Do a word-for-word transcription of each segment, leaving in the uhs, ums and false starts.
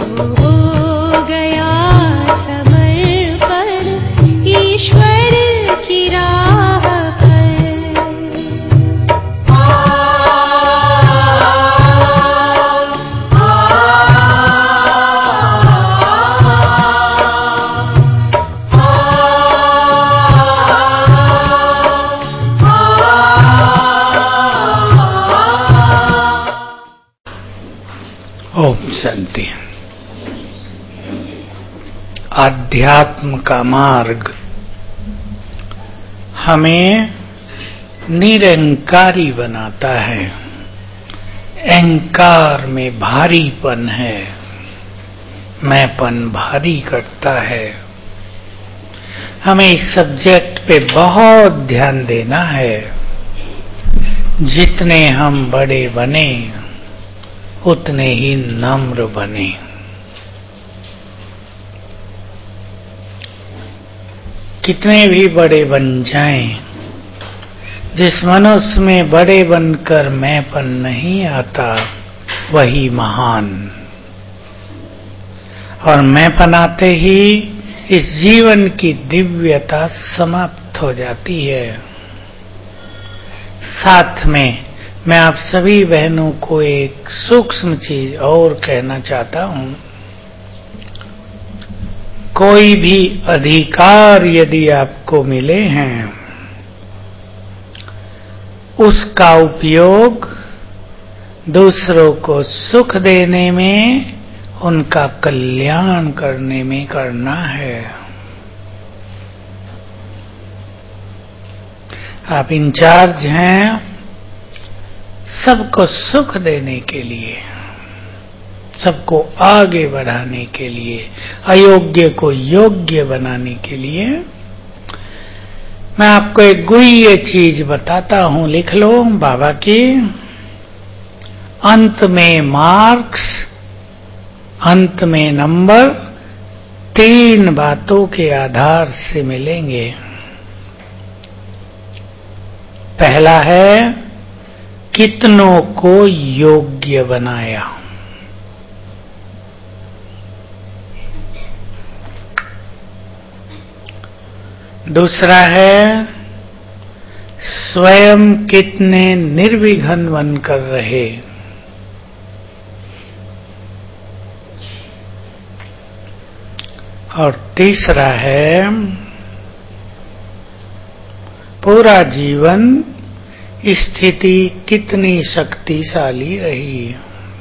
हो गया समर्पण ईश्वर की राह पर। ओम शांति। आध्यात्म का मार्ग हमें निरंकारी बनाता है। अहंकार में भारीपन है, मैंपन भारी करता है। हमें इस सब्जेक्ट पे बहुत ध्यान देना है। जितने हम बड़े बने उतने ही नम्र बने। कितने भी बड़े बन जाएं, जिस मनुष्य में बड़े बनकर मैंपन नहीं आता वही महान। और मैंपन आते ही इस जीवन की दिव्यता समाप्त हो जाती है। साथ में मैं आप सभी बहनों को एक सूक्ष्म चीज और कहना चाहता हूं। कोई भी अधिकार यदि आपको मिले हैं, उसका उपयोग दूसरों को सुख देने में, उनका कल्याण करने में करना है। आप इंचार्ज हैं सबको सुख देने के लिए, सबको आगे बढ़ाने के लिए, अयोग्य को योग्य बनाने के लिए। मैं आपको एक गुह्य चीज बताता हूं, लिख लो बाबा की। अंत में मार्क्स, अंत में नंबर तीन बातों के आधार से मिलेंगे। पहला है कितनों को योग्य बनाया। दूसरा है स्वयं कितने निर्विघ्न बनकर रहे। और तीसरा है पूरा जीवन स्थिति कितनी शक्तिशाली रही।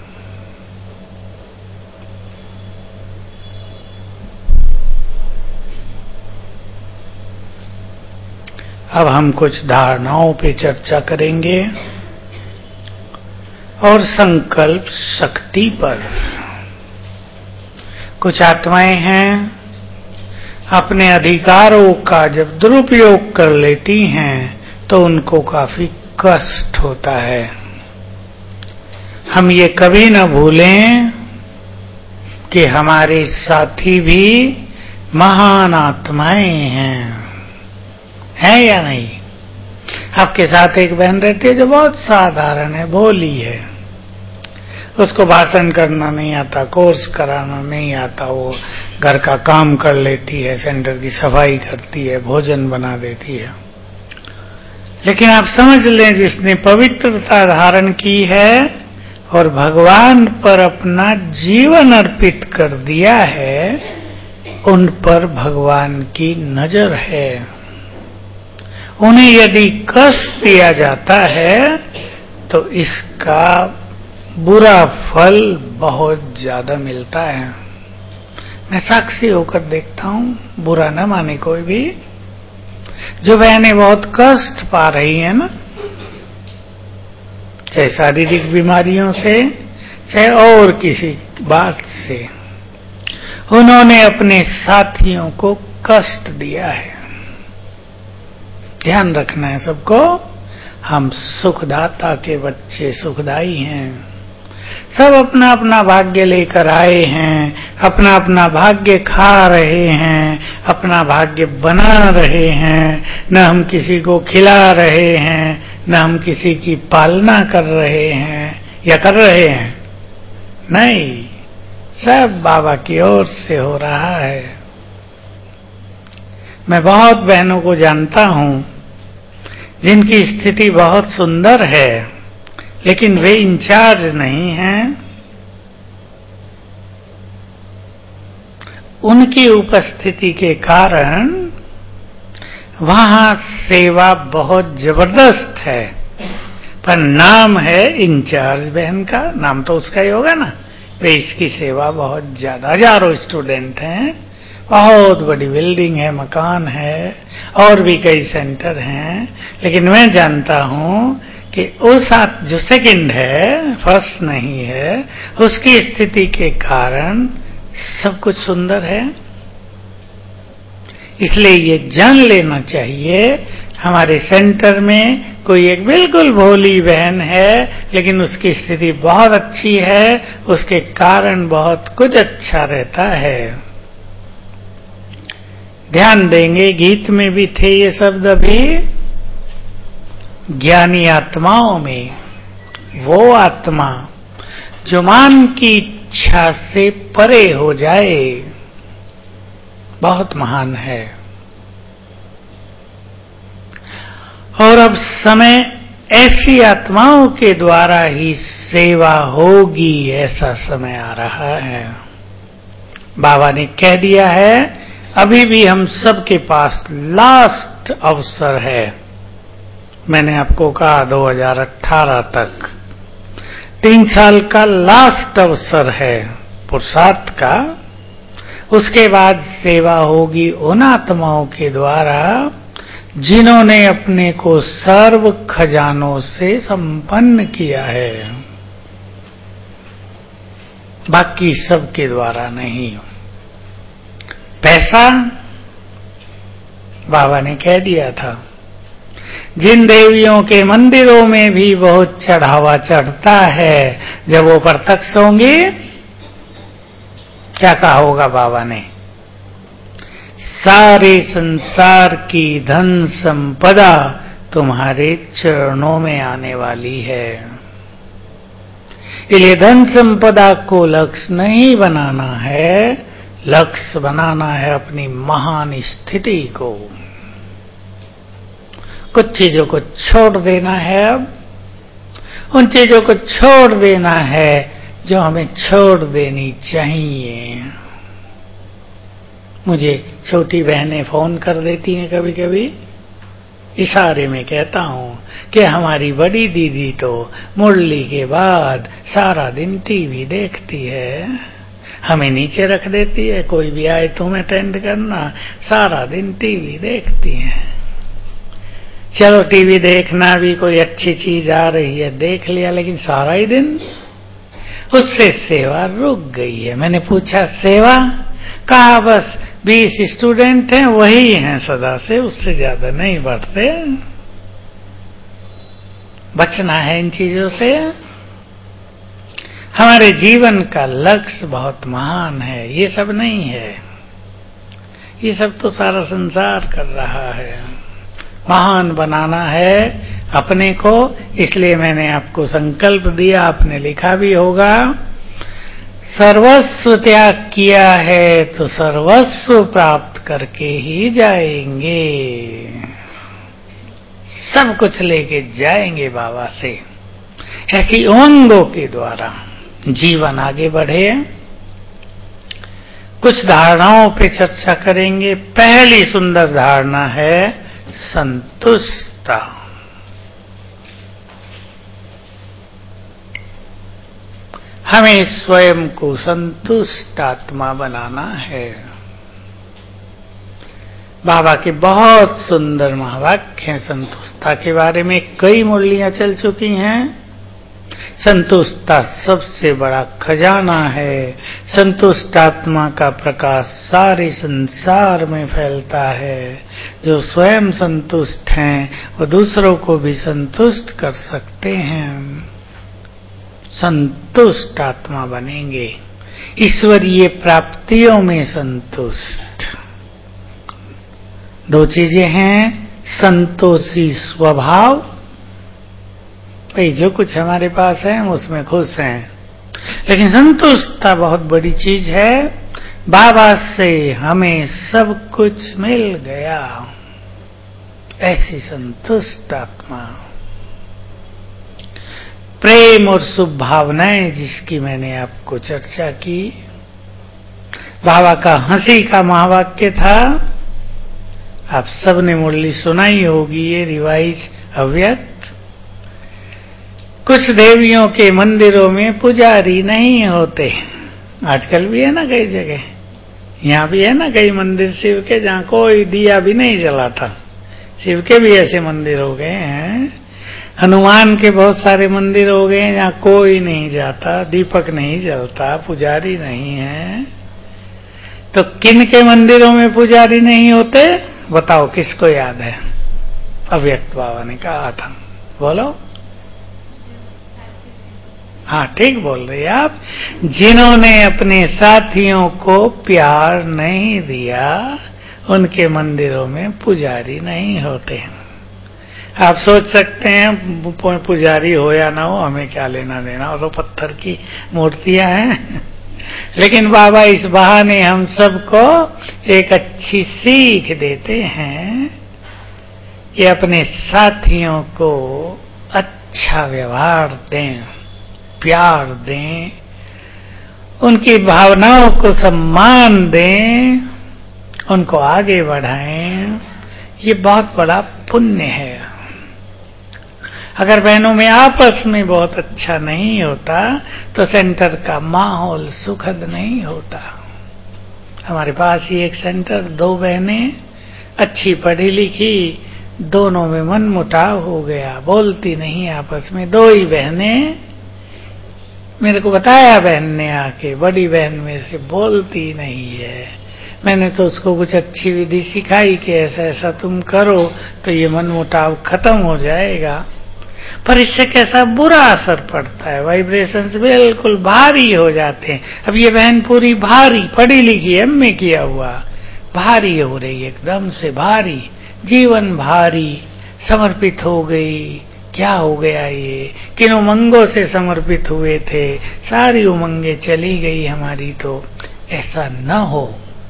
अब हम कुछ धारणाओं पे चर्चा करेंगे और संकल्प शक्ति पर। कुछ आत्माएं हैं अपने अधिकारों का जब दुरुपयोग कर लेती हैं तो उनको काफी कष्ट होता है। हम ये कभी न भूलें कि हमारे साथी भी महान आत्माएं हैं, हैं या नहीं? आपके साथ एक बहन रहती है जो बहुत साधारण है, भोली है, उसको भाषण करना नहीं आता, कोर्स कराना नहीं आता, वो घर का काम कर लेती है, सेंटर की सफाई करती है, भोजन बना देती है। लेकिन आप समझ लें जिसने पवित्रता धारण की है और भगवान पर अपना जीवन अर्पित कर दिया है, उन पर भगवान की नजर है। उन्हें यदि कष्ट दिया जाता है तो इसका बुरा फल बहुत ज्यादा मिलता है। मैं साक्षी होकर देखता हूं, बुरा न माने कोई भी। जो बहनें बहुत कष्ट पा रही हैं ना, चाहे शारीरिक बीमारियों से चाहे और किसी बात से, उन्होंने अपने साथियों को कष्ट दिया है। ध्यान रखना है सबको, हम सुखदाता के बच्चे सुखदाई हैं। सब अपना अपना भाग्य लेकर आए हैं, अपना अपना भाग्य खा रहे हैं, अपना भाग्य बना रहे हैं। न हम किसी को खिला रहे हैं, न हम किसी की पालना कर रहे हैं या कर रहे हैं, नहीं। सब बाबा की ओर से हो रहा है। मैं बहुत बहनों को जानता हूं जिनकी स्थिति बहुत सुंदर है, लेकिन वे इंचार्ज नहीं हैं। उनकी उपस्थिति के कारण वहां सेवा बहुत जबरदस्त है, पर नाम है इंचार्ज बहन का, नाम तो उसका ही होगा ना। वे इसकी सेवा बहुत ज्यादा, हजारों स्टूडेंट हैं, बहुत बड़ी बिल्डिंग है, मकान है, और भी कई सेंटर हैं। लेकिन मैं जानता हूं कि उस जो सेकंड है, फर्स्ट नहीं है, उसकी स्थिति के कारण सब कुछ सुंदर है। इसलिए ये जान लेना चाहिए, हमारे सेंटर में कोई एक बिल्कुल भोली बहन है, लेकिन उसकी स्थिति बहुत अच्छी है, उसके कारण बहुत कुछ अच्छा रहता है। ध्यान देंगे, गीत में भी थे ये शब्द अभी, ज्ञानी आत्माओं में वो आत्मा जो मान की इच्छा से परे हो जाए, बहुत महान है। और अब समय ऐसी आत्माओं के द्वारा ही सेवा होगी, ऐसा समय आ रहा है। बाबा ने कह दिया है, अभी भी हम सबके पास लास्ट अवसर है। मैंने आपको कहा दो हज़ार अठारह तक तीन साल का लास्ट अवसर है पुरुषार्थ का। उसके बाद सेवा होगी उन आत्माओं के द्वारा जिन्होंने अपने को सर्व खजानों से संपन्न किया है, बाकी सबके द्वारा नहीं। पैसा बाबा ने कह दिया था, जिन देवियों के मंदिरों में भी बहुत चढ़ावा चढ़ता है, जब वो प्रत्यक्ष होंगे क्या कहा होगा बाबा ने, सारे संसार की धन संपदा तुम्हारे चरणों में आने वाली है। इसलिए धन संपदा को लक्ष्य नहीं बनाना है, लक्ष्य बनाना है अपनी महान स्थिति को। कुछ चीजों को छोड़ देना है, अब उन चीजों को छोड़ देना है जो हमें छोड़ देनी चाहिए। मुझे छोटी बहनें फोन कर देती हैं कभी कभी, इशारे में कहता हूं कि हमारी बड़ी दीदी तो मुरली के बाद सारा दिन टीवी देखती है, हमें नीचे रख देती है, कोई भी आए तुम अटेंड करना, सारा दिन टीवी देखती है। चलो टीवी देखना भी कोई अच्छी चीज आ रही है, देख लिया, लेकिन सारा ही दिन उससे सेवा रुक गई है। मैंने पूछा सेवा, कहा बस बीस स्टूडेंट हैं, वही हैं सदा से, उससे ज्यादा नहीं बढ़ते। बचना है इन चीजों से। हमारे जीवन का लक्ष्य बहुत महान है, ये सब नहीं है, ये सब तो सारा संसार कर रहा है। महान बनाना है अपने को, इसलिए मैंने आपको संकल्प दिया, आपने लिखा भी होगा, सर्वस्व त्याग किया है तो सर्वस्व प्राप्त करके ही जाएंगे। सब कुछ लेके जाएंगे बाबा से। ऐसी उमंगों के द्वारा जीवन आगे बढ़े। कुछ धारणाओं पे चर्चा करेंगे। पहली सुंदर धारणा है संतुष्टता। हमें स्वयं को संतुष्ट आत्मा बनाना है। बाबा के बहुत सुंदर महावाक्य हैं संतुष्टता के बारे में, कई मुरलियां चल चुकी हैं। संतुष्टता सबसे बड़ा खजाना है। संतुष्ट आत्मा का प्रकाश सारे संसार में फैलता है। जो स्वयं संतुष्ट हैं वो दूसरों को भी संतुष्ट कर सकते हैं। संतुष्ट आत्मा बनेंगे, ईश्वरीय प्राप्तियों में संतुष्ट। दो चीजें हैं, संतोषी स्वभाव, भाई जो कुछ हमारे पास है हम उसमें खुश हैं, लेकिन संतुष्टता बहुत बड़ी चीज है। बाबा से हमें सब कुछ मिल गया, ऐसी संतुष्ट आत्मा। प्रेम और शुभ भावनाएं जिसकी मैंने आपको चर्चा की। बाबा का हंसी का महावाक्य था, आप सबने मुरली सुनाई होगी, ये रिवाइज अव्यक्त। कुछ देवियों के मंदिरों में पुजारी नहीं होते, आजकल भी है ना कई जगह, यहां भी है ना कई मंदिर शिव के जहां कोई दिया भी नहीं जलाता। शिव के भी ऐसे मंदिर हो गए हैं, हनुमान के बहुत सारे मंदिर हो गए जहां कोई नहीं जाता, दीपक नहीं जलता, पुजारी नहीं है। तो किन के मंदिरों में पुजारी नहीं होते बताओ, किसको याद है? अव्यक्त बाबा ने कहा था, बोलो। हाँ ठीक बोल रही आप। जिन्होंने अपने साथियों को प्यार नहीं दिया, उनके मंदिरों में पुजारी नहीं होते। आप सोच सकते हैं पुजारी हो या ना हो, हमें क्या लेना देना, और तो पत्थर की मूर्तियां हैं। लेकिन बाबा इस बहाने हम सबको एक अच्छी सीख देते हैं कि अपने साथियों को अच्छा व्यवहार दें, प्यार दें, उनकी भावनाओं को सम्मान दें, उनको आगे बढ़ाएं। ये बहुत बड़ा पुण्य है। अगर बहनों में आपस में बहुत अच्छा नहीं होता तो सेंटर का माहौल सुखद नहीं होता। हमारे पास ही एक सेंटर, दो बहनें अच्छी पढ़ी लिखी, दोनों में मन मुटाव हो गया, बोलती नहीं आपस में। दो ही बहनें, मेरे को बताया बहन ने आके, बड़ी बहन में से बोलती नहीं है। मैंने तो उसको कुछ अच्छी विधि सिखाई कि ऐसा ऐसा तुम करो तो ये मन मुटाव खत्म हो जाएगा। पर इससे कैसा बुरा असर पड़ता है, वाइब्रेशंस बिल्कुल भारी हो जाते हैं। अब ये बहन पूरी भारी पढ़ी लिखी, एमए किया हुआ, भारी हो रही, एकदम से भारी, जीवन भारी, समर्पित हो गई। क्या हो गया ये? किन उमंगों से समर्पित हुए थे, सारी उमंगें चली गई हमारी। तो ऐसा न हो।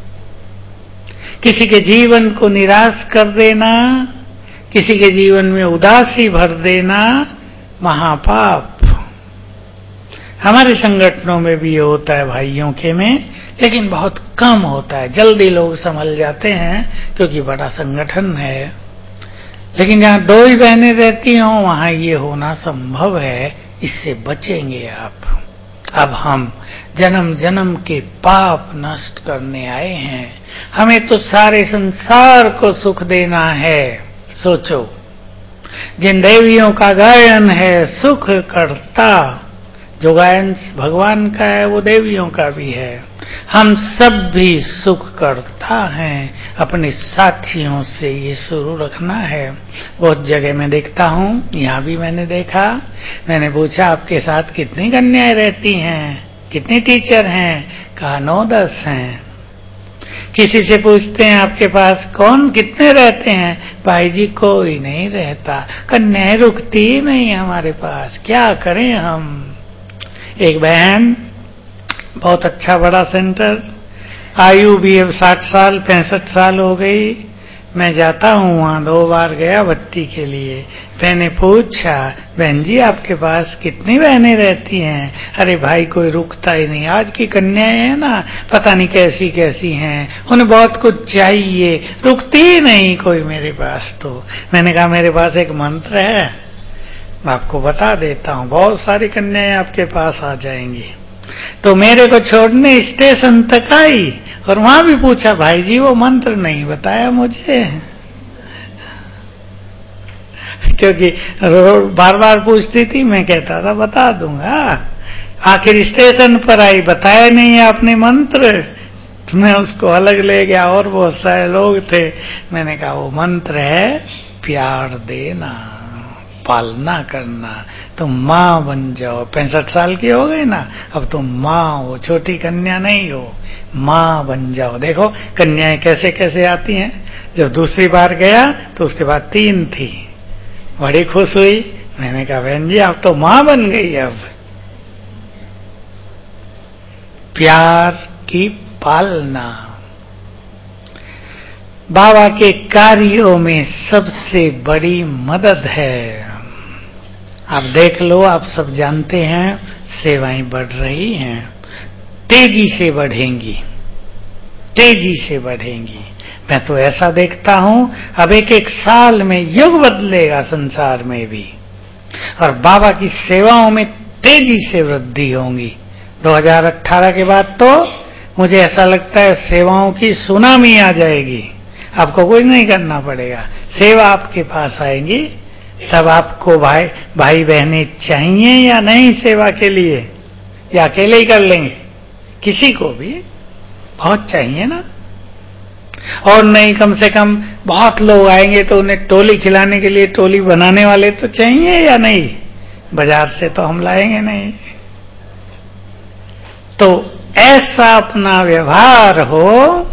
किसी के जीवन को निराश कर देना, किसी के जीवन में उदासी भर देना महापाप। हमारे संगठनों में भी ये होता है, भाइयों के में, लेकिन बहुत कम होता है। जल्दी लोग संभल जाते हैं क्योंकि बड़ा संगठन है। लेकिन जहां दो ही बहनें रहती हों वहां ये होना संभव है। इससे बचेंगे आप। अब हम जन्म जन्म के पाप नष्ट करने आए हैं। हमें तो सारे संसार को सुख देना है। सोचो, जिन देवियों का गायन है सुख करता, जो गायन भगवान का है वो देवियों का भी है। हम सब भी सुख करता हैं। अपने साथियों से ये शुरू रखना है। बहुत जगह मैं देखता हूँ, यहाँ भी मैंने देखा। मैंने पूछा आपके साथ कितनी कन्याएं रहती हैं, कितने टीचर हैं? कहा नौ दस हैं। किसी से पूछते हैं आपके पास कौन कितने रहते हैं? भाई जी कोई नहीं रहता, कन्याएं रुकती ही नहीं हमारे पास, क्या करें हम। एक बहन, बहुत अच्छा बड़ा सेंटर, आयु भी अब साठ साल पैंसठ साल हो गई। मैं जाता हूँ वहां, दो बार गया बत्ती के लिए। मैंने पूछा, बहन जी आपके पास कितनी बहनें रहती हैं? अरे भाई कोई रुकता ही नहीं, आज की कन्याएं हैं ना, पता नहीं कैसी कैसी हैं, उन्हें बहुत कुछ चाहिए, रुकती ही नहीं कोई मेरे पास। तो मैंने कहा मेरे पास एक मंत्र है, मैं आपको बता देता हूँ, बहुत सारी कन्याएं आपके पास आ जाएंगी। तो मेरे को छोड़ने स्टेशन तक आई और वहां भी पूछा, भाई जी वो मंत्र नहीं बताया मुझे, क्योंकि बार बार पूछती थी, मैं कहता था बता दूंगा। आखिर स्टेशन पर आई, बताया नहीं आपने मंत्र। तो मैं उसको अलग ले गया, और बहुत सारे लोग थे। मैंने कहा वो मंत्र है प्यार देना, पालना करना। तुम माँ बन जाओ, पैंसठ साल की हो गई ना, अब तुम माँ हो, छोटी कन्या नहीं हो, माँ बन जाओ। देखो कन्याएं कैसे कैसे आती हैं। जब दूसरी बार गया तो उसके बाद तीन थी, बड़ी खुश हुई। मैंने कहा बहन जी आप तो माँ बन गई अब। प्यार की पालना। बाबा के कार्यों में सबसे बड़ी मदद है। आप देख लो, आप सब जानते हैं, सेवाएं बढ़ रही हैं, तेजी से बढ़ेंगी, तेजी से बढ़ेंगी। मैं तो ऐसा देखता हूं, अब एक एक साल में युग बदलेगा संसार में भी, और बाबा की सेवाओं में तेजी से वृद्धि होंगी। दो हज़ार अठारह के बाद तो मुझे ऐसा लगता है सेवाओं की सुनामी आ जाएगी। आपको कुछ नहीं करना पड़ेगा, सेवा आपके पास आएगी। तब आपको भाई भाई बहनें चाहिए या नहीं सेवा के लिए, या अकेले ही कर लेंगे? किसी को भी बहुत चाहिए ना। और नहीं, कम से कम बहुत लोग आएंगे तो उन्हें टोली खिलाने के लिए टोली बनाने वाले तो चाहिए या नहीं? बाजार से तो हम लाएंगे नहीं। तो ऐसा अपना व्यवहार हो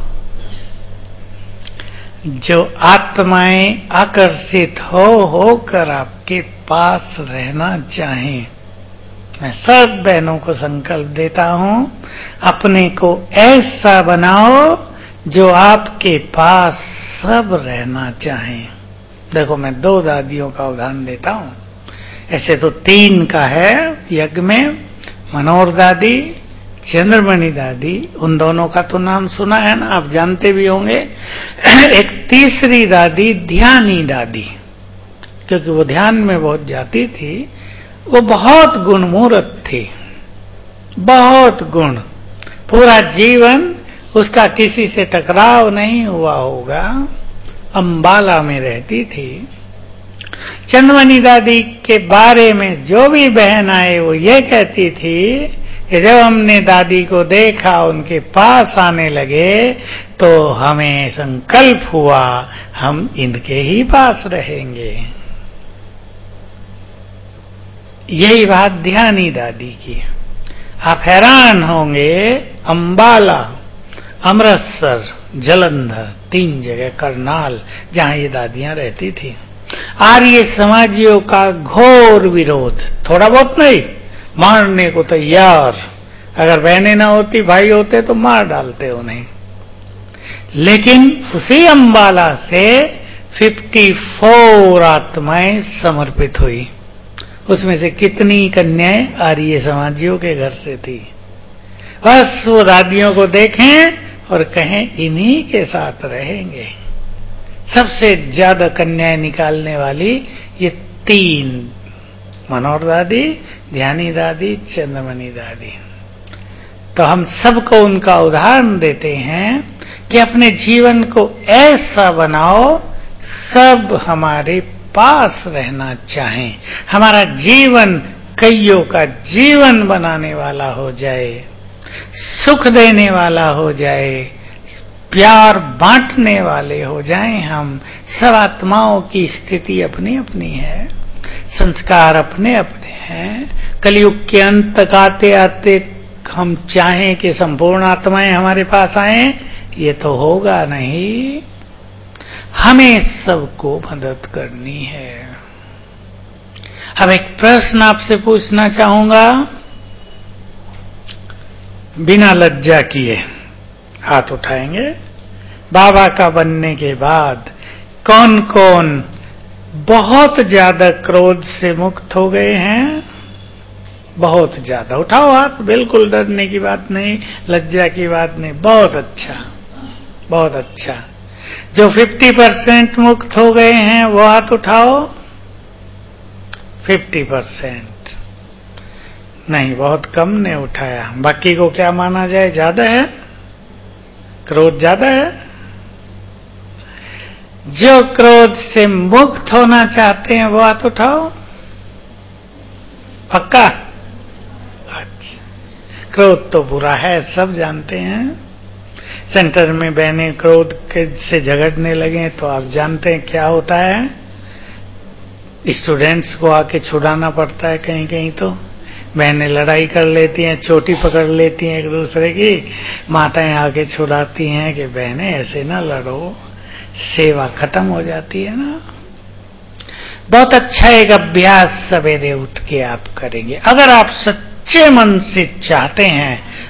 जो आत्माएं आकर्षित हो होकर आपके पास रहना चाहें। मैं सब बहनों को संकल्प देता हूं, अपने को ऐसा बनाओ जो आपके पास सब रहना चाहें। देखो, मैं दो दादियों का उदाहरण देता हूं, ऐसे तो तीन का है यज्ञ में, मनोहर दादी, चंद्रमणि दादी। उन दोनों का तो नाम सुना है ना, आप जानते भी होंगे। एक तीसरी दादी ध्यानी दादी, क्योंकि वो ध्यान में बहुत जाती थी। वो बहुत गुणमूर्त थी, बहुत गुण, पूरा जीवन उसका किसी से टकराव नहीं हुआ होगा। अंबाला में रहती थी। चंद्रमणि दादी के बारे में जो भी बहन आए वो ये कहती थी कि जब हमने दादी को देखा, उनके पास आने लगे, तो हमें संकल्प हुआ हम इनके ही पास रहेंगे। यही बात ध्यानी दादी की। आप हैरान होंगे, अंबाला, अमृतसर, जलंधर, तीन जगह, करनाल, जहां ये दादियां रहती थी, आर्य समाजियों का घोर विरोध, थोड़ा बहुत नहीं, मारने को तैयार। अगर बहनें ना होती, भाई होते तो मार डालते उन्हें। लेकिन उसी अंबाला से चौवन आत्माएं समर्पित हुई। उसमें से कितनी कन्याएं आर्य समाजियों के घर से थी। बस वो दादियों को देखें और कहें इन्हीं के साथ रहेंगे। सबसे ज्यादा कन्याएं निकालने वाली ये तीन, मनोहर दादी, ध्यानी दादी, चंद्रमणि दादी। तो हम सबको उनका उदाहरण देते हैं कि अपने जीवन को ऐसा बनाओ सब हमारे पास रहना चाहें, हमारा जीवन कईयों का जीवन बनाने वाला हो जाए, सुख देने वाला हो जाए, प्यार बांटने वाले हो जाएं हम। सब आत्माओं की स्थिति अपनी अपनी है, संस्कार अपने अपने हैं। कलयुग के अंत तक आते आते हम चाहें कि संपूर्ण आत्माएं हमारे पास आएं, ये तो होगा नहीं। हमें सबको मदद करनी है। अब एक प्रश्न आपसे पूछना चाहूंगा, बिना लज्जा किए हाथ उठाएंगे। बाबा का बनने के बाद कौन कौन बहुत ज्यादा क्रोध से मुक्त हो गए हैं? बहुत ज्यादा, उठाओ हाथ। बिल्कुल डरने की बात नहीं, लज्जा की बात नहीं। बहुत अच्छा, बहुत अच्छा। जो पचास परसेंट मुक्त हो गए हैं वो हाथ उठाओ। पचास परसेंट नहीं, बहुत कम ने उठाया। बाकी को क्या माना जाए, ज्यादा है? क्रोध ज्यादा है? जो क्रोध से मुक्त होना चाहते हैं वो हाथ उठाओ। पक्का? अच्छा, क्रोध तो बुरा है, सब जानते हैं। सेंटर में बहनें क्रोध के से झगड़ने लगे तो आप जानते हैं क्या होता है। स्टूडेंट्स को आके छुड़ाना पड़ता है, कहीं कहीं तो बहनें लड़ाई कर लेती हैं, चोटी पकड़ लेती हैं एक दूसरे की। माताएं आके छुड़ाती हैं कि बहनें ऐसे ना लड़ो, सेवा खत्म हो जाती है ना। बहुत अच्छा एक अभ्यास सवेरे उठ के आप करेंगे। अगर आप सच्चे मन से चाहते हैं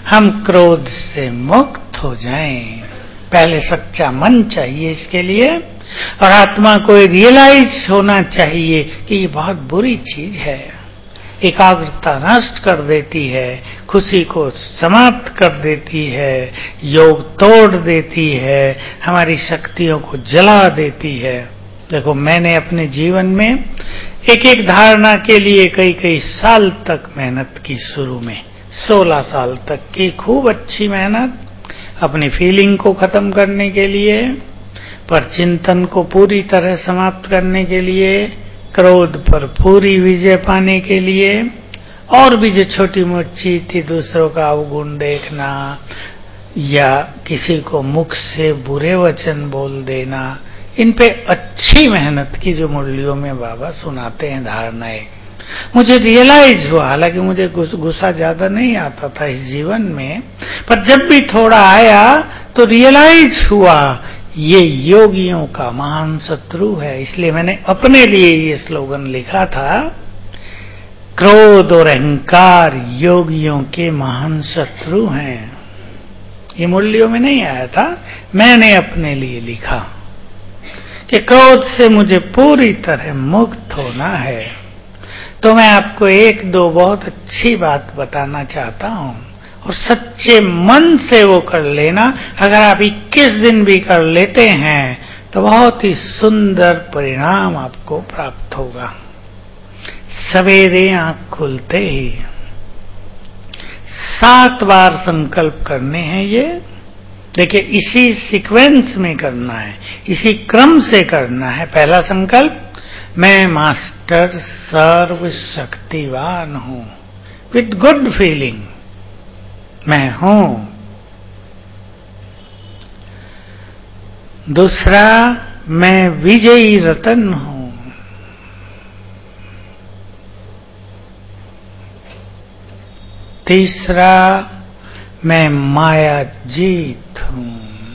हम क्रोध से मुक्त हो जाएं। पहले सच्चा मन चाहिए इसके लिए, और आत्मा को रियलाइज होना चाहिए कि ये बहुत बुरी चीज है, एकाग्रता नष्ट कर देती है, खुशी को समाप्त कर देती है, योग तोड़ देती है, हमारी शक्तियों को जला देती है। देखो, मैंने अपने जीवन में एक एक धारणा के लिए कई कई साल तक मेहनत की। शुरू में सोलह साल तक की खूब अच्छी मेहनत अपनी फीलिंग को खत्म करने के लिए, पर चिंतन को पूरी तरह समाप्त करने के लिए, क्रोध पर पूरी विजय पाने के लिए, और भी जो छोटी मोटी चीज थी, दूसरों का अवगुण देखना या किसी को मुख से बुरे वचन बोल देना, इन पे अच्छी मेहनत की जो मुरलियों में बाबा सुनाते हैं धारणाएं। मुझे रियलाइज हुआ, हालांकि मुझे गुस्सा ज्यादा नहीं आता था इस जीवन में, पर जब भी थोड़ा आया तो रियलाइज हुआ ये योगियों का महान शत्रु है। इसलिए मैंने अपने लिए ये स्लोगन लिखा था, क्रोध और अहंकार योगियों के महान शत्रु हैं। ये मुरलियों में नहीं आया था, मैंने अपने लिए लिखा कि क्रोध से मुझे पूरी तरह मुक्त होना है। तो मैं आपको एक दो बहुत अच्छी बात बताना चाहता हूं, और सच्चे मन से वो कर लेना। अगर आप इक्कीस दिन भी कर लेते हैं तो बहुत ही सुंदर परिणाम आपको प्राप्त होगा। सवेरे आंख खुलते ही सात बार संकल्प करने हैं। ये देखिए, इसी सीक्वेंस में करना है, इसी क्रम से करना है। पहला संकल्प, मैं मास्टर सर्व शक्तिवान हूं, विद गुड फीलिंग मैं हूं। दूसरा, मैं विजयी रतन हूं। तीसरा, मैं माया जीत हूं।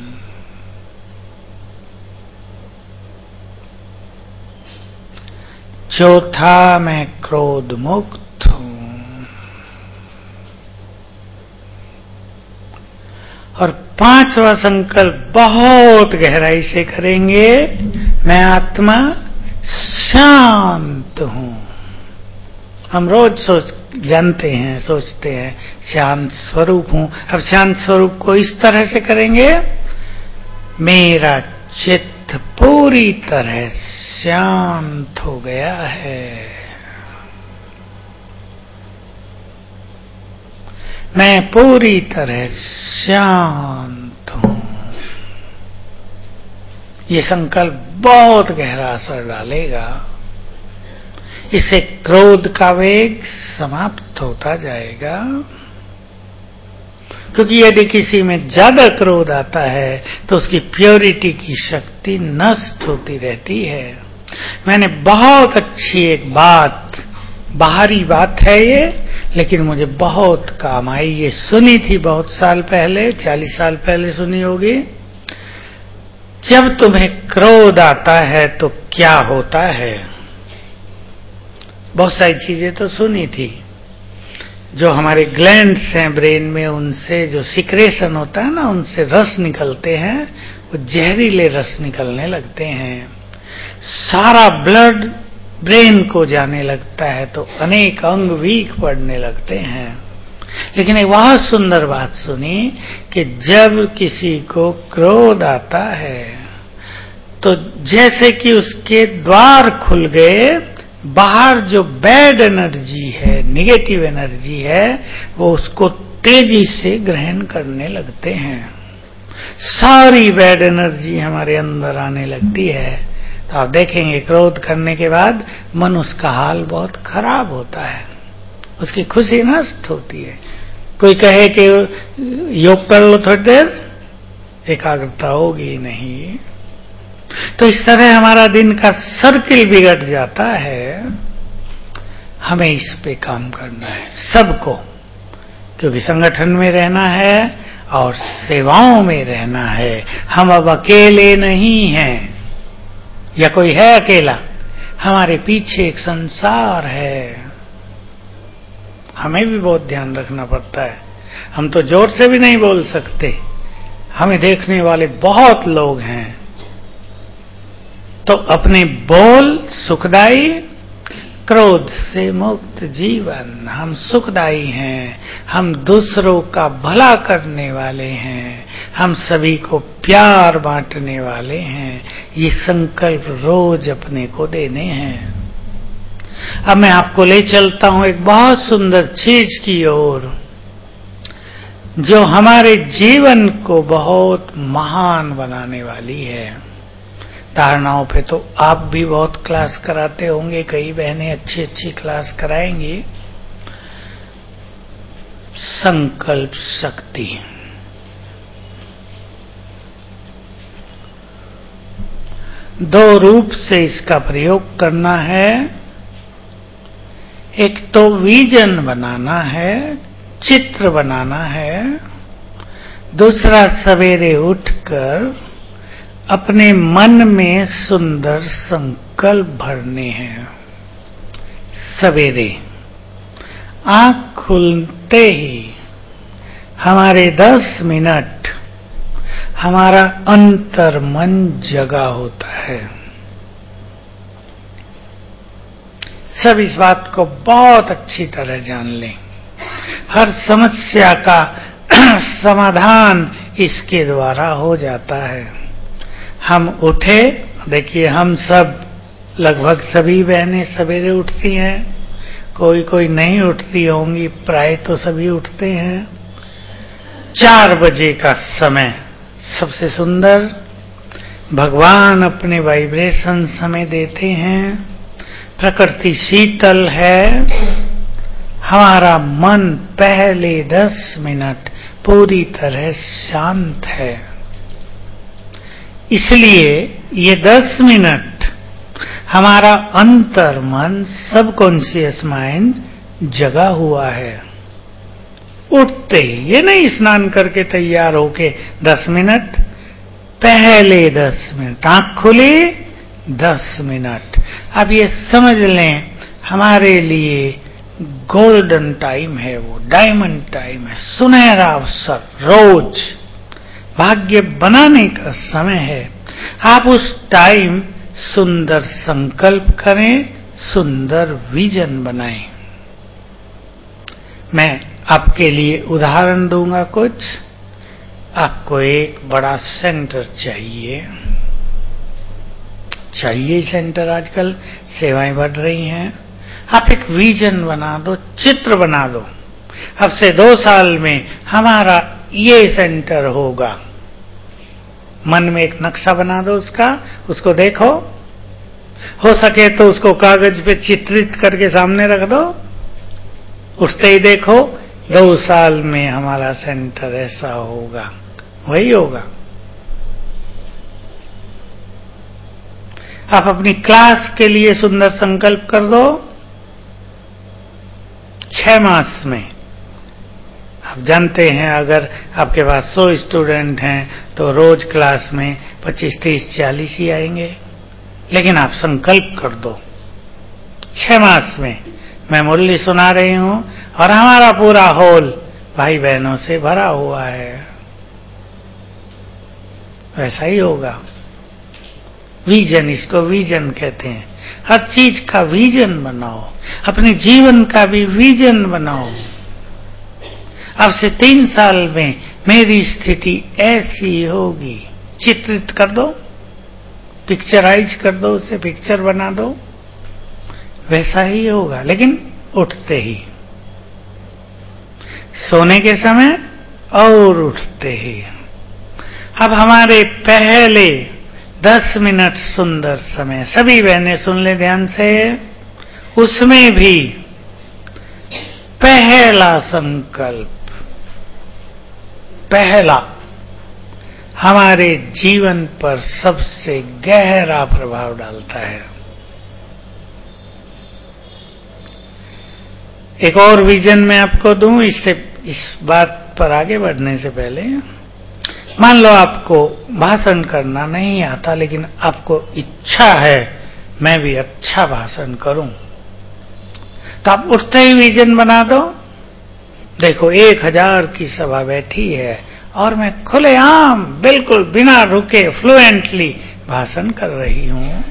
चौथा, मैं क्रोध मुक्त हूं। और पांचवा संकल्प बहुत गहराई से करेंगे, मैं आत्मा शांत हूं। हम रोज सोच जानते हैं, सोचते हैं शांत स्वरूप हूं। अब शांत स्वरूप को इस तरह से करेंगे, मेरा चित्त पूरी तरह शांत हो गया है, मैं पूरी तरह शांत हूं। ये संकल्प बहुत गहरा असर डालेगा। इससे क्रोध का वेग समाप्त होता जाएगा, क्योंकि यदि किसी में ज्यादा क्रोध आता है तो उसकी प्योरिटी की शक्ति नष्ट होती रहती है। मैंने बहुत अच्छी एक बात, बाहरी बात है ये, लेकिन मुझे बहुत काम आई। ये सुनी थी बहुत साल पहले, चालीस साल पहले सुनी होगी। जब तुम्हें क्रोध आता है तो क्या होता है? बहुत सारी चीजें तो सुनी थी। जो हमारे ग्लैंड्स हैं ब्रेन में, उनसे जो सिक्रेशन होता है ना, उनसे रस निकलते हैं, वो जहरीले रस निकलने लगते हैं। सारा ब्लड ब्रेन को जाने लगता है, तो अनेक अंग वीक पड़ने लगते हैं। लेकिन एक बहुत सुंदर बात सुनी कि जब किसी को क्रोध आता है तो जैसे कि उसके द्वार खुल गए, बाहर जो बैड एनर्जी है, निगेटिव एनर्जी है, वो उसको तेजी से ग्रहण करने लगते हैं। सारी बैड एनर्जी हमारे अंदर आने लगती है। तो आप देखेंगे क्रोध करने के बाद मन, उसका हाल बहुत खराब होता है, उसकी खुशी नष्ट होती है। कोई कहे कि योग कर लो थोड़ी देर, एकाग्रता होगी नहीं। तो इस तरह हमारा दिन का सर्किल बिगड़ जाता है। हमें इस पे काम करना है सबको, क्योंकि संगठन में रहना है और सेवाओं में रहना है। हम अब अकेले नहीं हैं, या कोई है अकेला? हमारे पीछे एक संसार है, हमें भी बहुत ध्यान रखना पड़ता है। हम तो जोर से भी नहीं बोल सकते, हमें देखने वाले बहुत लोग हैं। तो अपने बोल सुखदाई, क्रोध से मुक्त जीवन, हम सुखदाई हैं, हम दूसरों का भला करने वाले हैं, हम सभी को प्यार बांटने वाले हैं। ये संकल्प रोज अपने को देने हैं। अब मैं आपको ले चलता हूं एक बहुत सुंदर चीज की ओर, जो हमारे जीवन को बहुत महान बनाने वाली है। धारणाओं पे तो आप भी बहुत क्लास कराते होंगे, कई बहनें अच्छी अच्छी क्लास कराएंगी। संकल्प शक्ति। दो रूप से इसका प्रयोग करना है। एक तो विजन बनाना है, चित्र बनाना है। दूसरा सवेरे उठकर अपने मन में सुंदर संकल्प भरने हैं। सवेरे आंख खुलते ही हमारे दस मिनट हमारा अंतर मन जगा होता है। सब इस बात को बहुत अच्छी तरह जान लें। हर समस्या का समाधान इसके द्वारा हो जाता है। हम उठे, देखिए हम सब लगभग सभी बहनें सवेरे उठती हैं, कोई कोई नहीं उठती होंगी, प्राय तो सभी उठते हैं। चार बजे का समय सबसे सुंदर, भगवान अपने वाइब्रेशन समय देते हैं। प्रकृति शीतल है, हमारा मन पहले दस मिनट पूरी तरह शांत है। इसलिए ये दस मिनट हमारा अंतर मन, सबकॉन्शियस माइंड जगा हुआ है। उठते ही, ये नहीं स्नान करके तैयार होके दस मिनट, पहले दस मिनट आंख खुली, दस मिनट। अब ये समझ लें हमारे लिए गोल्डन टाइम है, वो डायमंड टाइम है, सुनहरा अवसर, रोज भाग्य बनाने का समय है। आप उस टाइम सुंदर संकल्प करें, सुंदर विजन बनाएं। मैं आपके लिए उदाहरण दूंगा कुछ। आपको एक बड़ा सेंटर चाहिए, चाहिए सेंटर, आजकल सेवाएं बढ़ रही हैं। आप एक विजन बना दो, चित्र बना दो। अब से दो साल में हमारा ये सेंटर होगा। मन में एक नक्शा बना दो उसका, उसको देखो, हो सके तो उसको कागज पे चित्रित करके सामने रख दो। उठते ही देखो दो साल में हमारा सेंटर ऐसा होगा, वही होगा। आप अपनी क्लास के लिए सुंदर संकल्प कर दो। छह मास में आप जानते हैं, अगर आपके पास सौ स्टूडेंट हैं तो रोज क्लास में पच्चीस तीस चालीस ही आएंगे। लेकिन आप संकल्प कर दो, छह मास में मैं मुरली सुना रही हूं और हमारा पूरा हॉल भाई बहनों से भरा हुआ है। वैसा ही होगा। विजन, इसको विजन कहते हैं। हर चीज का विजन बनाओ, अपने जीवन का भी विजन बनाओ। अब से तीन साल में मेरी स्थिति ऐसी होगी, चित्रित कर दो, पिक्चराइज कर दो, उसे पिक्चर बना दो, वैसा ही होगा। लेकिन उठते ही, सोने के समय और उठते ही। अब हमारे पहले दस मिनट सुंदर समय, सभी बहनें सुन ले ध्यान से। उसमें भी पहला संकल्प, पहला हमारे जीवन पर सबसे गहरा प्रभाव डालता है। एक और विजन मैं आपको दूं, इससे इस बात पर आगे बढ़ने से पहले, मान लो आपको भाषण करना नहीं आता, लेकिन आपको इच्छा है मैं भी अच्छा भाषण करूं, तो आप उठते ही विजन बना दो, देखो एक हजार की सभा बैठी है और मैं खुलेआम बिल्कुल बिना रुके फ्लुएंटली भाषण कर रही हूं,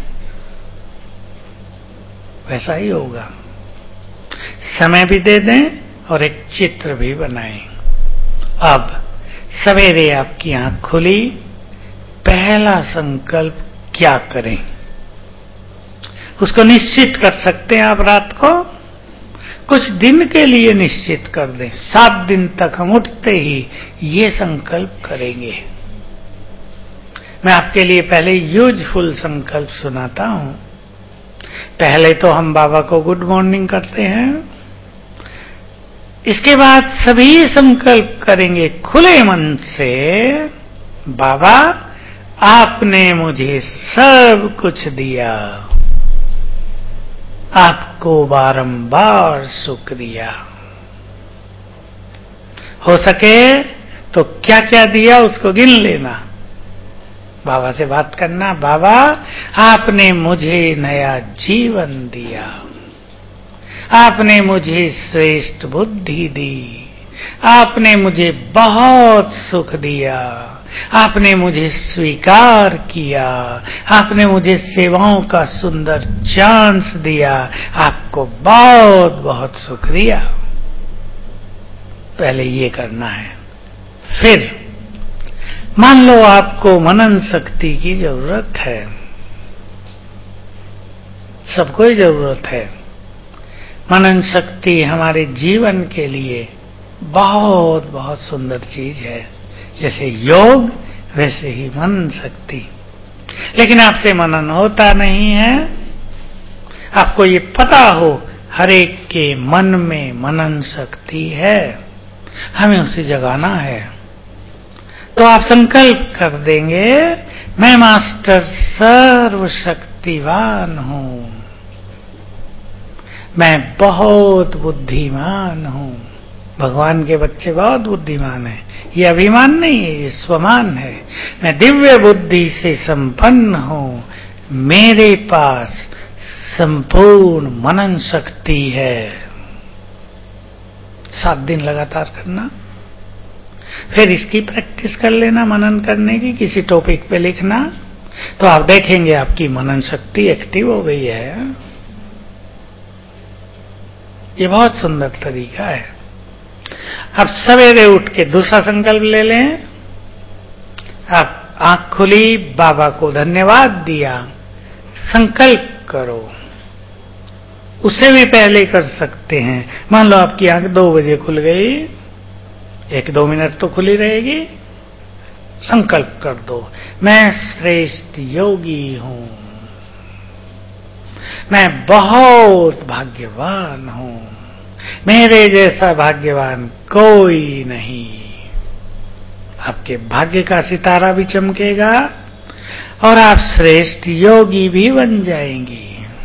वैसा ही होगा। समय भी दे दें और एक चित्र भी बनाएं। अब सवेरे आपकी आंख खुली, पहला संकल्प क्या करें उसको निश्चित कर सकते हैं आप रात को, कुछ दिन के लिए निश्चित कर दें। सात दिन तक हम उठते ही ये संकल्प करेंगे। मैं आपके लिए पहले यूजफुल संकल्प सुनाता हूं। पहले तो हम बाबा को गुड मॉर्निंग करते हैं, इसके बाद सभी संकल्प करेंगे खुले मन से, बाबा आपने मुझे सब कुछ दिया, आपको बारंबार शुक्रिया। हो सके तो क्या क्या दिया उसको गिन लेना, बाबा से बात करना, बाबा आपने मुझे नया जीवन दिया, आपने मुझे श्रेष्ठ बुद्धि दी, आपने मुझे बहुत सुख दिया, आपने मुझे स्वीकार किया, आपने मुझे सेवाओं का सुंदर चांस दिया, आपको बहुत बहुत शुक्रिया। पहले ये करना है। फिर मान लो आपको मनन शक्ति की जरूरत है, सबको ही जरूरत है। मनन शक्ति हमारे जीवन के लिए बहुत बहुत सुंदर चीज है, जैसे योग वैसे ही मनन शक्ति। लेकिन आपसे मनन होता नहीं है। आपको ये पता हो हर एक के मन में मनन शक्ति है, हमें उसे जगाना है। तो आप संकल्प कर देंगे, मैं मास्टर सर्वशक्तिवान हूं, मैं बहुत बुद्धिमान हूं। भगवान के बच्चे बहुत बुद्धिमान हैं, ये अभिमान नहीं है, ये स्वमान है। मैं दिव्य बुद्धि से संपन्न हूं, मेरे पास संपूर्ण मनन शक्ति है। सात दिन लगातार करना, फिर इसकी प्रैक्टिस कर लेना मनन करने की, किसी टॉपिक पे लिखना, तो आप देखेंगे आपकी मनन शक्ति एक्टिव हो गई है। ये बहुत सुंदर तरीका है। अब सवेरे उठ के दूसरा संकल्प ले लें। आप आंख खुली, बाबा को धन्यवाद दिया, संकल्प करो। उससे भी पहले कर सकते हैं। मान लो आपकी आंख दो बजे खुल गई, एक दो मिनट तो खुली रहेगी, संकल्प कर दो, मैं श्रेष्ठ योगी हूं, मैं बहुत भाग्यवान हूं, मेरे जैसा भाग्यवान कोई नहीं। आपके भाग्य का सितारा भी चमकेगा और आप श्रेष्ठ योगी भी बन जाएंगी।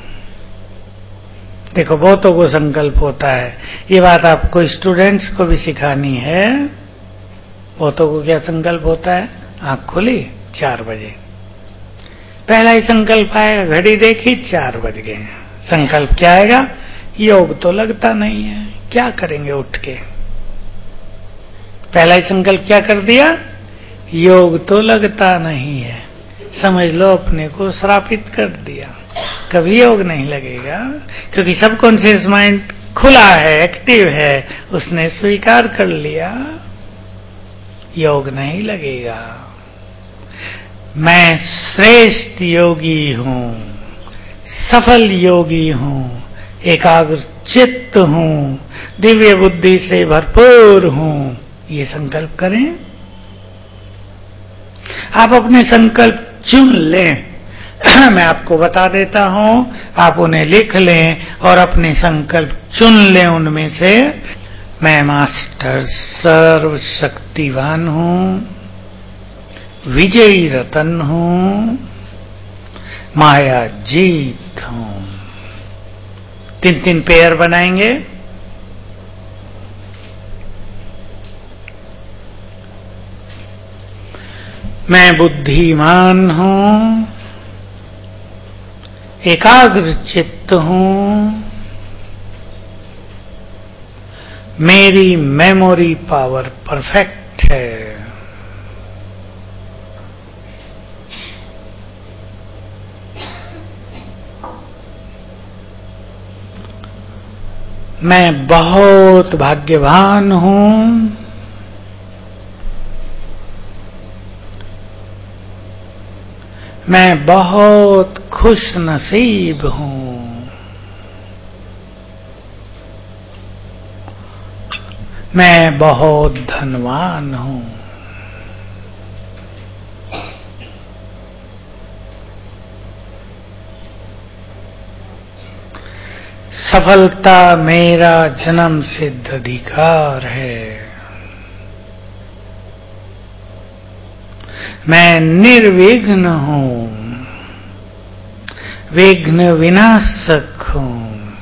देखो बहुतों को संकल्प होता है, ये बात आपको स्टूडेंट्स को भी सिखानी है। बहुतों को क्या संकल्प होता है, आंख खुली चार बजे, पहला ही संकल्प आएगा, घड़ी देखी चार बज गए, संकल्प क्या आएगा, योग तो लगता नहीं है, क्या करेंगे उठ के। पहला ही संकल्प क्या कर दिया, योग तो लगता नहीं है, समझ लो अपने को श्रापित कर दिया, कभी योग नहीं लगेगा। क्योंकि सबकॉन्शियस माइंड खुला है, एक्टिव है, उसने स्वीकार कर लिया, योग नहीं लगेगा। मैं श्रेष्ठ योगी हूं, सफल योगी हूं, एकाग्र चित्त हूं, दिव्य बुद्धि से भरपूर हूं, ये संकल्प करें। आप अपने संकल्प चुन लें, मैं आपको बता देता हूं, आप उन्हें लिख लें और अपने संकल्प चुन लें उनमें से। मैं मास्टर सर्वशक्तिवान हूं, विजयी रतन हूं, माया जीत हूं। तीन तीन पेयर बनाएंगे। मैं बुद्धिमान हूं, एकाग्र चित्त हूं, मेरी मेमोरी पावर परफेक्ट है। मैं बहुत भाग्यवान हूं। मैं बहुत खुश नसीब हूं। मैं बहुत धनवान हूं। सफलता मेरा जन्म सिद्ध अधिकार है। मैं निर्विघ्न हूं, विघ्न विनाशक हूं।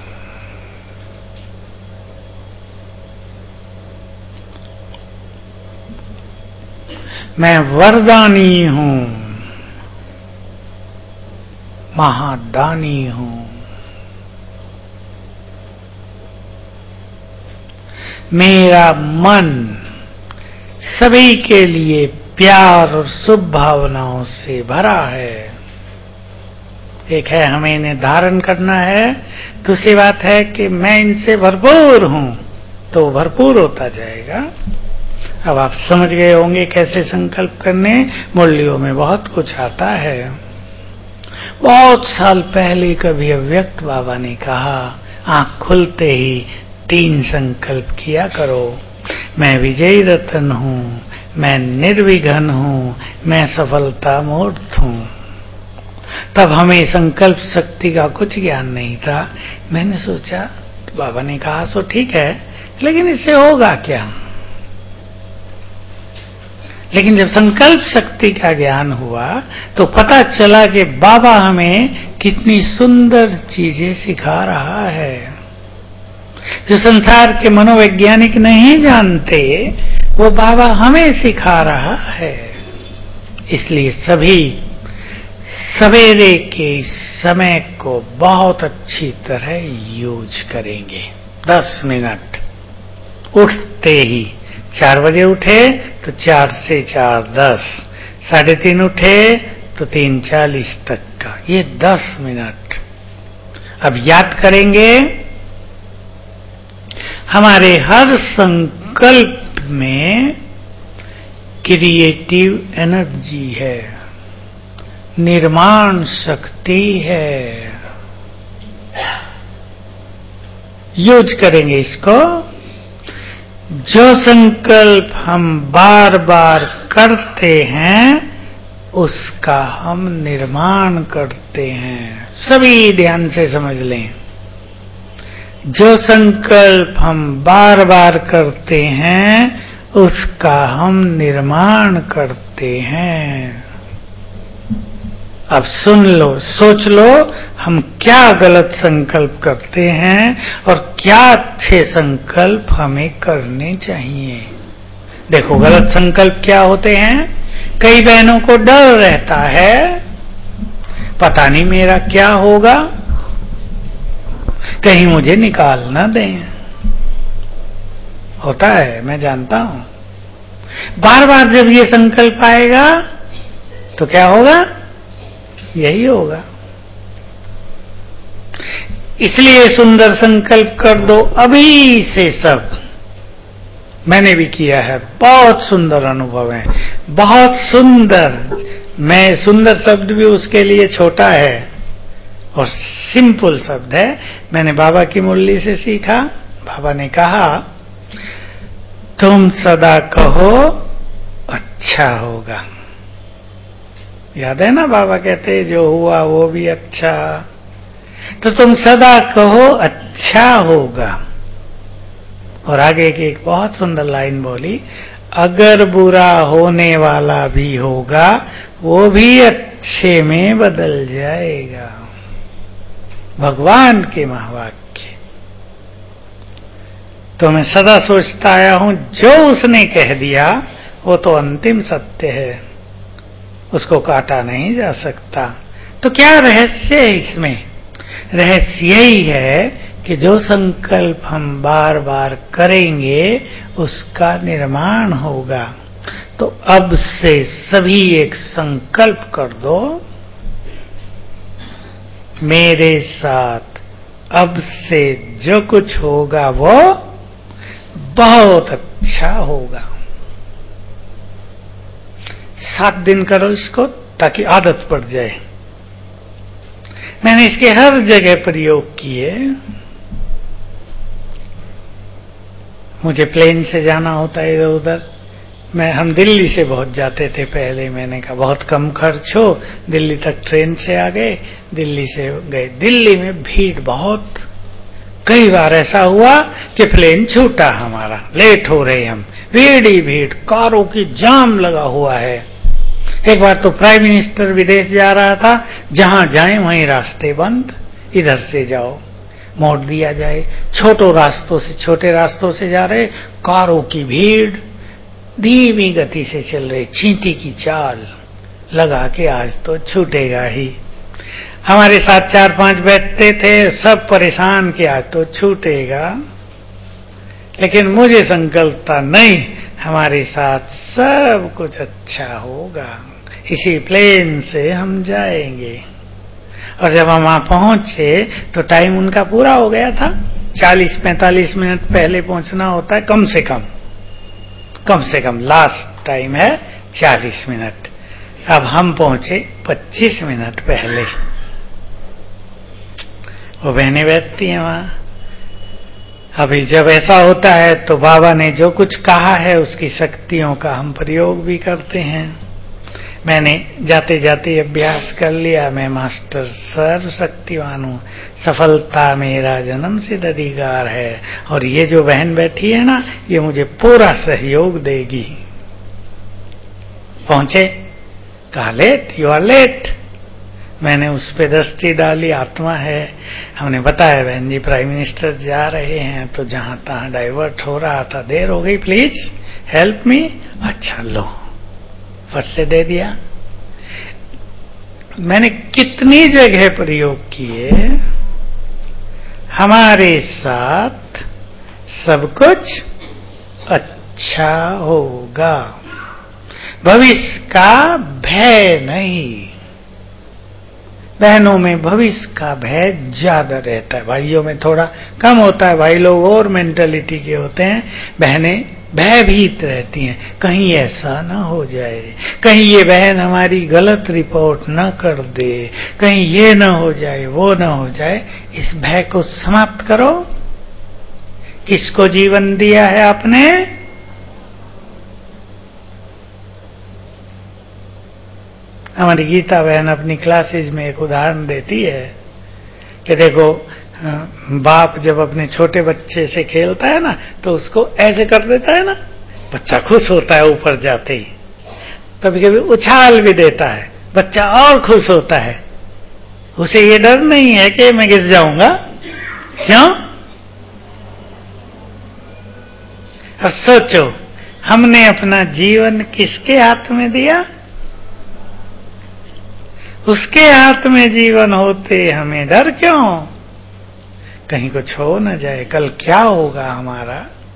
मैं वरदानी हूं, महादानी हूं। मेरा मन सभी के लिए प्यार और शुभ भावनाओं से भरा है। एक है हमें इन्हें धारण करना है, दूसरी बात है कि मैं इनसे भरपूर हूं, तो भरपूर होता जाएगा। अब आप समझ गए होंगे कैसे संकल्प करने। मुरलियों में बहुत कुछ आता है। बहुत साल पहले कभी अव्यक्त बाबा ने कहा, आंख खुलते ही तीन संकल्प किया करो। मैं विजयी रतन हूं, मैं निर्विघ्न हूं, मैं सफलता मूर्त हूं। तब हमें संकल्प शक्ति का कुछ ज्ञान नहीं था। मैंने सोचा बाबा ने कहा सो ठीक है, लेकिन इससे होगा क्या। लेकिन जब संकल्प शक्ति का ज्ञान हुआ तो पता चला कि बाबा हमें कितनी सुंदर चीजें सिखा रहा है जो संसार के मनोवैज्ञानिक नहीं जानते, वो बाबा हमें सिखा रहा है। इसलिए सभी सवेरे के समय को बहुत अच्छी तरह यूज करेंगे। दस मिनट उठते ही, चार बजे उठे तो चार से चार दस, साढ़े तीन उठे तो तीन चालीस तक का ये दस मिनट अब याद करेंगे। हमारे हर संकल्प में क्रिएटिव एनर्जी है, निर्माण शक्ति है। यूज करेंगे इसको। जो संकल्प हम बार बार करते हैं उसका हम निर्माण करते हैं। सभी ध्यान से समझ लें। जो संकल्प हम बार बार करते हैं उसका हम निर्माण करते हैं। अब सुन लो, सोच लो, हम क्या गलत संकल्प करते हैं और क्या अच्छे संकल्प हमें करने चाहिए। देखो गलत संकल्प क्या होते हैं। कई बहनों को डर रहता है, पता नहीं मेरा क्या होगा, कहीं मुझे निकाल ना दें। होता है, मैं जानता हूं। बार बार जब ये संकल्प आएगा तो क्या होगा, यही होगा। इसलिए सुंदर संकल्प कर दो अभी से सब। मैंने भी किया है, बहुत सुंदर अनुभव है, बहुत सुंदर। मैं सुंदर शब्द भी उसके लिए छोटा है और सिंपल शब्द है। मैंने बाबा की मुरली से सीखा। बाबा ने कहा तुम सदा कहो अच्छा होगा। याद है ना, बाबा कहते जो हुआ वो भी अच्छा। तो तुम सदा कहो अच्छा होगा। और आगे की एक बहुत सुंदर लाइन बोली, अगर बुरा होने वाला भी होगा वो भी अच्छे में बदल जाएगा। भगवान के महावाक्य। तो मैं सदा सोचता आया हूं जो उसने कह दिया वो तो अंतिम सत्य है, उसको काटा नहीं जा सकता। तो क्या रहस्य है इसमें? रहस्य यही है कि जो संकल्प हम बार बार करेंगे उसका निर्माण होगा। तो अब से सभी एक संकल्प कर दो, मेरे साथ अब से जो कुछ होगा वो बहुत अच्छा होगा। सात दिन करो इसको ताकि आदत पड़ जाए। मैंने इसके हर जगह प्रयोग किए। मुझे प्लेन से जाना होता है इधर उधर, मैं हम दिल्ली से बहुत जाते थे पहले। मैंने कहा बहुत कम खर्च हो, दिल्ली तक ट्रेन से आ गए, दिल्ली से गए। दिल्ली में भीड़ बहुत, कई बार ऐसा हुआ कि प्लेन छूटा हमारा, लेट हो रहे हम, भीड़ ही भीड़, कारों की जाम लगा हुआ है। एक बार तो प्राइम मिनिस्टर विदेश जा रहा था, जहां जाए वहीं रास्ते बंद, इधर से जाओ मोड़ दिया जाए। छोटो रास्तों से, छोटे रास्तों से जा रहे, कारों की भीड़, धीमी गति से चल रहे, चींटी की चाल लगा के आज तो छूटेगा ही। हमारे साथ चार पांच बैठते थे, सब परेशान कि आज तो छूटेगा, लेकिन मुझे संकल्प था नहीं, हमारे साथ सब कुछ अच्छा होगा, इसी प्लेन से हम जाएंगे। और जब हम वहां पहुंचे तो टाइम उनका पूरा हो गया था। चालीस पैंतालीस मिनट पहले पहुंचना होता है कम से कम, कम से कम लास्ट टाइम है चालीस मिनट। अब हम पहुंचे पच्चीस मिनट पहले। वो बहनें बैठती हैं वहां। अभी जब ऐसा होता है तो बाबा ने जो कुछ कहा है उसकी शक्तियों का हम प्रयोग भी करते हैं। मैंने जाते जाते अभ्यास कर लिया, मैं मास्टर सर्व शक्तिवान हूं, सफलता मेरा जन्म सिद्ध अधिकार है। और ये जो बहन बैठी है ना, ये मुझे पूरा सहयोग देगी। पहुंचे, कहा लेट, यू आर लेट। मैंने उस पे दृष्टि डाली, आत्मा है। हमने बताया बहन जी प्राइम मिनिस्टर जा रहे हैं, तो जहां तहां डाइवर्ट हो रहा था, देर हो गई, प्लीज हेल्प मी। अच्छा लो, फट से दे दिया। मैंने कितनी जगह प्रयोग किए, हमारे साथ सब कुछ अच्छा होगा, भविष्य का भय नहीं। बहनों में भविष्य का भय ज्यादा रहता है, भाइयों में थोड़ा कम होता है। भाई लोग और मेंटालिटी के होते हैं, बहनें भयभीत रहती हैं, कहीं ऐसा ना हो जाए, कहीं ये बहन हमारी गलत रिपोर्ट ना कर दे, कहीं ये ना हो जाए, वो ना हो जाए। इस भय को समाप्त करो। किसको जीवन दिया है आपने? हमारी गीता बहन अपनी क्लासेज में एक उदाहरण देती है कि देखो, बाप जब अपने छोटे बच्चे से खेलता है ना, तो उसको ऐसे कर देता है ना, बच्चा खुश होता है ऊपर जाते ही। कभी कभी उछाल भी देता है, बच्चा और खुश होता है। उसे ये डर नहीं है कि मैं गिर जाऊंगा। क्यों? अब सोचो, हमने अपना जीवन किसके हाथ में दिया? उसके हाथ में जीवन होते हमें डर क्यों? कहीं कुछ हो न जाए, कल क्या होगा हमारा?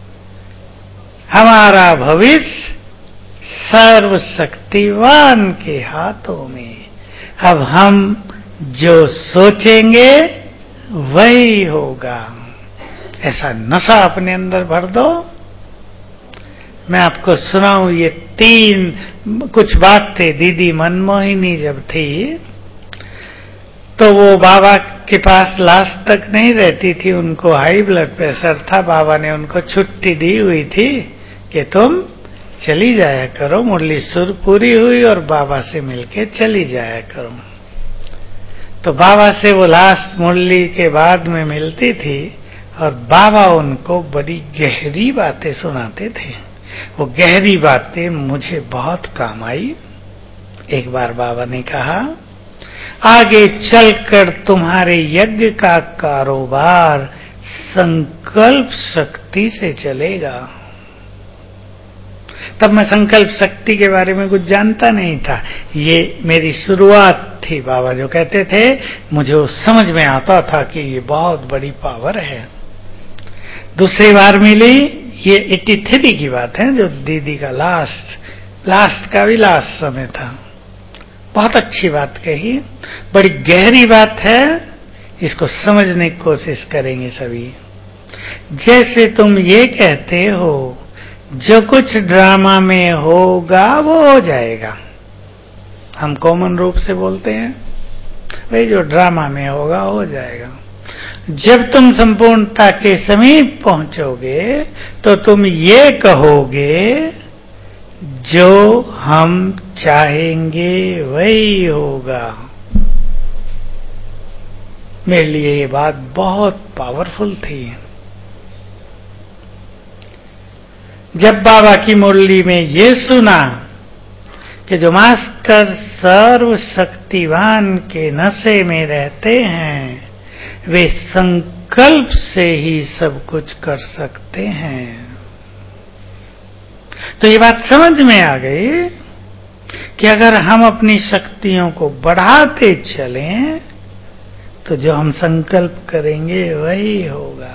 हमारा भविष्य सर्वशक्तिवान के हाथों में। अब हम जो सोचेंगे वही होगा। ऐसा नशा अपने अंदर भर दो। मैं आपको सुनाऊं ये तीन कुछ बात थे। दीदी मनमोहिनी जब थी तो वो बाबा के पास लास्ट तक नहीं रहती थी, उनको हाई ब्लड प्रेशर था। बाबा ने उनको छुट्टी दी हुई थी कि तुम चली जाया करो, मुरली सुर पूरी हुई और बाबा से मिलके चली जाया करो। तो बाबा से वो लास्ट मुरली के बाद में मिलती थी और बाबा उनको बड़ी गहरी बातें सुनाते थे। वो गहरी बातें मुझे बहुत काम आई। एक बार बाबा ने कहा, आगे चलकर तुम्हारे यज्ञ का कारोबार संकल्प शक्ति से चलेगा। तब मैं संकल्प शक्ति के बारे में कुछ जानता नहीं था। ये मेरी शुरुआत थी। बाबा जो कहते थे मुझे वो समझ में आता था कि ये बहुत बड़ी पावर है। दूसरी बार मिली, ये तिरासी की बात है, जो दीदी का लास्ट लास्ट का भी लास्ट समय था। बहुत अच्छी बात कही, बड़ी गहरी बात है, इसको समझने की कोशिश करेंगे सभी। जैसे तुम ये कहते हो जो कुछ ड्रामा में होगा वो हो जाएगा, हम कॉमन रूप से बोलते हैं भाई जो ड्रामा में होगा हो जाएगा। जब तुम संपूर्णता के समीप पहुंचोगे तो तुम ये कहोगे जो हम चाहेंगे वही होगा। मेरे लिए ये बात बहुत पावरफुल थी। जब बाबा की मुरली में ये सुना कि जो मास्टर सर्वशक्तिवान के नशे में रहते हैं वे संकल्प से ही सब कुछ कर सकते हैं, तो ये बात समझ में आ गई कि अगर हम अपनी शक्तियों को बढ़ाते चलें तो जो हम संकल्प करेंगे वही होगा।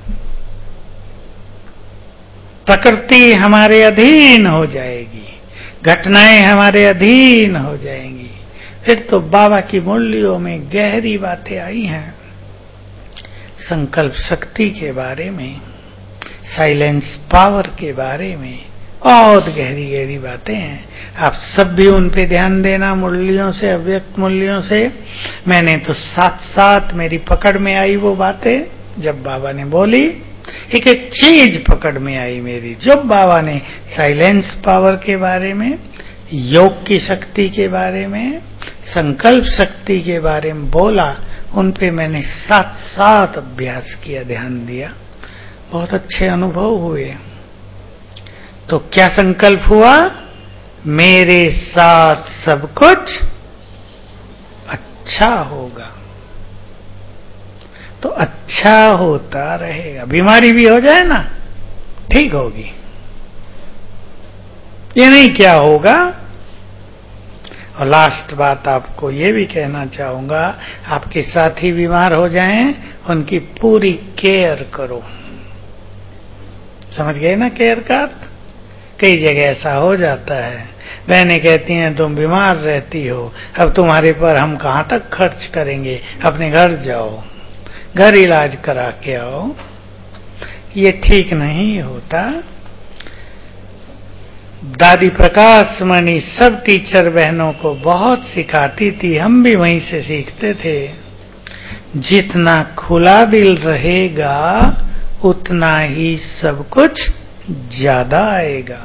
प्रकृति हमारे अधीन हो जाएगी, घटनाएं हमारे अधीन हो जाएंगी। फिर तो बाबा की मुरलियों में गहरी बातें आई हैं संकल्प शक्ति के बारे में, साइलेंस पावर के बारे में, बहुत गहरी गहरी बातें हैं। आप सब भी उन पे ध्यान देना, मुरलियों से, अव्यक्त मुरलियों से। मैंने तो साथ साथ मेरी पकड़ में आई वो बातें, जब बाबा ने बोली एक एक चीज पकड़ में आई मेरी। जब बाबा ने साइलेंस पावर के बारे में, योग की शक्ति के बारे में, संकल्प शक्ति के बारे में बोला, उन पे मैंने साथ साथ अभ्यास किया, ध्यान दिया, बहुत अच्छे अनुभव हुए। तो क्या संकल्प हुआ? मेरे साथ सब कुछ अच्छा होगा। तो अच्छा होता रहेगा, बीमारी भी हो जाए ना ठीक होगी। ये नहीं क्या होगा। और लास्ट बात आपको ये भी कहना चाहूंगा, आपके साथी बीमार हो जाएं उनकी पूरी केयर करो। समझ गए ना केयर का अर्थ? कई जगह ऐसा हो जाता है, बहनें कहती हैं तुम बीमार रहती हो, अब तुम्हारे पर हम कहां तक खर्च करेंगे, अपने घर जाओ, घर इलाज करा के आओ। ये ठीक नहीं होता। दादी प्रकाश मणि सब टीचर बहनों को बहुत सिखाती थी, हम भी वहीं से सीखते थे। जितना खुला दिल रहेगा उतना ही सब कुछ ज्यादा आएगा।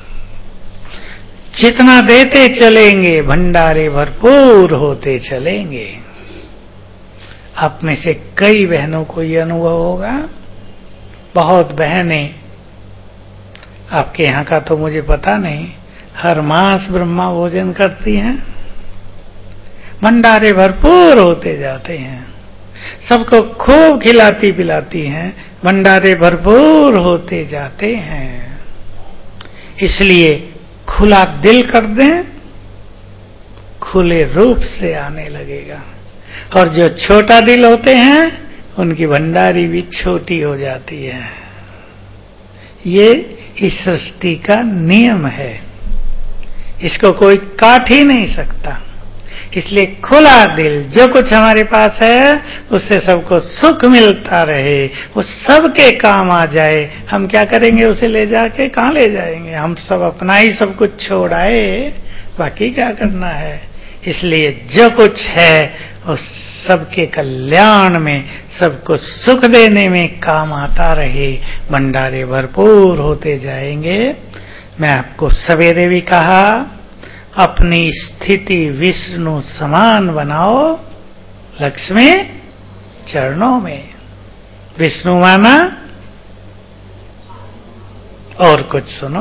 जितना देते चलेंगे भंडारे भरपूर होते चलेंगे। आप में से कई बहनों को यह अनुभव होगा। बहुत बहनें, आपके यहां का तो मुझे पता नहीं, हर मास ब्रह्मा भोजन करती हैं, भंडारे भरपूर होते जाते हैं, सबको खूब खिलाती पिलाती हैं, भंडारे भरपूर होते जाते हैं। इसलिए खुला दिल कर दें, खुले रूप से आने लगेगा। और जो छोटा दिल होते हैं उनकी भंडारी भी छोटी हो जाती है। ये इस सृष्टि का नियम है, इसको कोई काट ही नहीं सकता। इसलिए खुला दिल, जो कुछ हमारे पास है उससे सबको सुख मिलता रहे, वो सबके काम आ जाए। हम क्या करेंगे उसे ले जाके? कहां ले जाएंगे? हम सब अपना ही सब कुछ छोड़ आए, बाकी क्या करना है। इसलिए जो कुछ है उस सबके कल्याण में, सबको सुख देने में काम आता रहे, भंडारे भरपूर होते जाएंगे। मैं आपको सवेरे भी कहा, अपनी स्थिति विष्णु समान बनाओ, लक्ष्मी चरणों में। विष्णु माना और कुछ सुनो।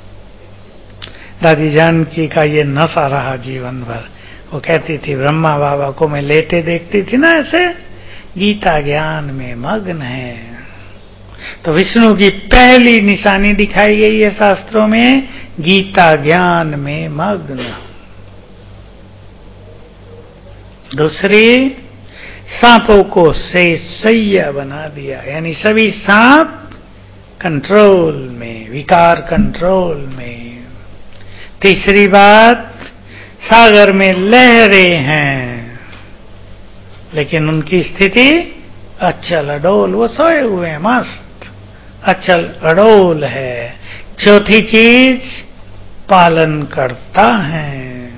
दादी जानकी का ये नशा रहा जीवन भर। वो कहती थी ब्रह्मा बाबा को मैं लेटे देखती थी ना ऐसे, गीता ज्ञान में मग्न है। तो विष्णु की पहली निशानी दिखाई गई है शास्त्रों में, गीता ज्ञान में मग्न। दूसरी, सांपों को से सैया बना दिया, यानी सभी सांप कंट्रोल में, विकार कंट्रोल में। तीसरी बात, सागर में लहरें हैं लेकिन उनकी स्थिति अचल अडोल, वो सोए हुए हैं, मस्त अचल अडोल है। चौथी चीज, पालन करता है।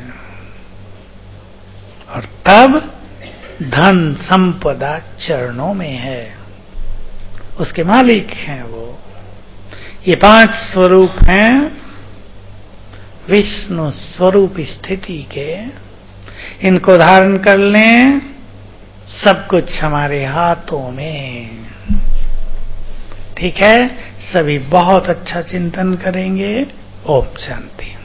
और तब धन संपदा चरणों में है, उसके मालिक हैं वो। ये पांच स्वरूप हैं विष्णु स्वरूप स्थिति के। इनको धारण कर लें, सब कुछ हमारे हाथों में। ठीक है, सभी बहुत अच्छा चिंतन करेंगे। ओम शांति।